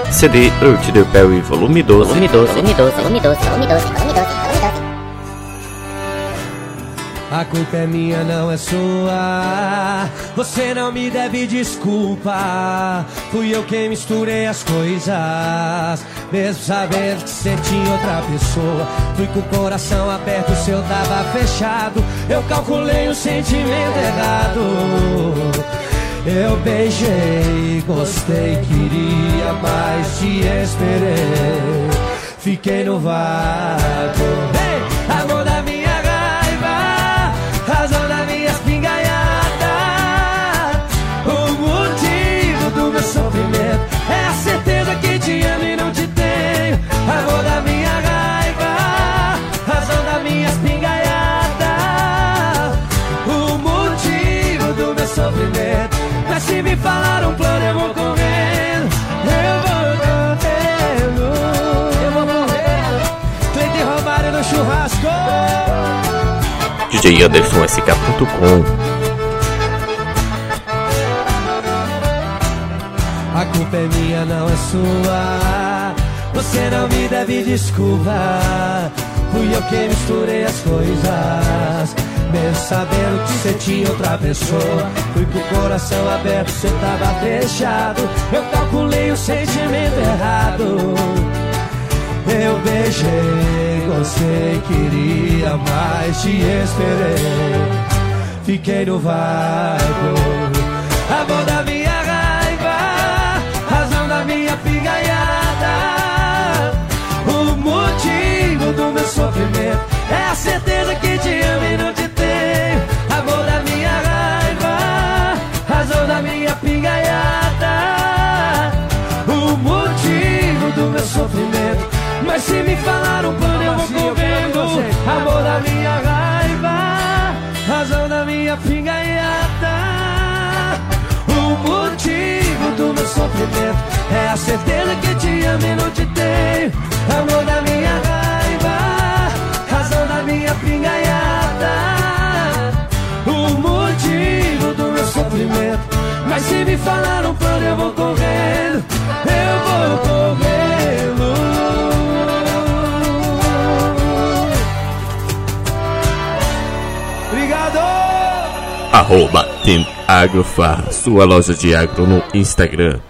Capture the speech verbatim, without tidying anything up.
C D Earth the Perry volume doze, volume doze, volume doze, volume doze, volume doze, volume doze, volume doze. A culpa é minha, não é sua. Você não me deve desculpa. Fui eu quem misturei as coisas, mesmo sabendo que você tinha outra pessoa. Fui com o coração aberto, o seu tava fechado. Eu calculei o sentimento errado. Eu beijei, gostei, queria mais, te esperei. Fiquei no vago. Hey, amor da minha raiva, razão da minha espingaiada. O motivo do meu sofrimento é a certeza que te amo e não te tenho. Amor da minha raiva, razão da minha espingaiada. O motivo do meu sofrimento. Mas se me falar um plano eu vou correndo. Eu vou correndo. Eu vou correndo. Cleiton Romário no churrasco. D J Anderson S K ponto com. A culpa é minha, não é sua. Você não me deve desculpa. Fui eu que misturei as coisas, mesmo sabendo que você tinha outra pessoa. Fui com o coração aberto, você tava fechado. Eu calculei o sentimento errado. Eu beijei, gostei, queria mais, te esperei. Fiquei no vago. Amor da minha raiva, razão da minha pingaiada. O motivo do meu sofrimento é a certeza que te amo e não te tenho. Amor da minha raiva, razão da minha pingaiada. O motivo do meu sofrimento. Mas se me falar um plano eu vou correndo. Amor da minha raiva, razão da minha pingaiada. O motivo do meu sofrimento é a certeza que te amo e não te tenho. Amor da minha raiva, razão da minha pingaiada. O motivo do meu sofrimento. Mas se me falar um plano eu vou correndo. Eu vou correndo. Arroba Team Agrofarm, sua loja de agro no Instagram.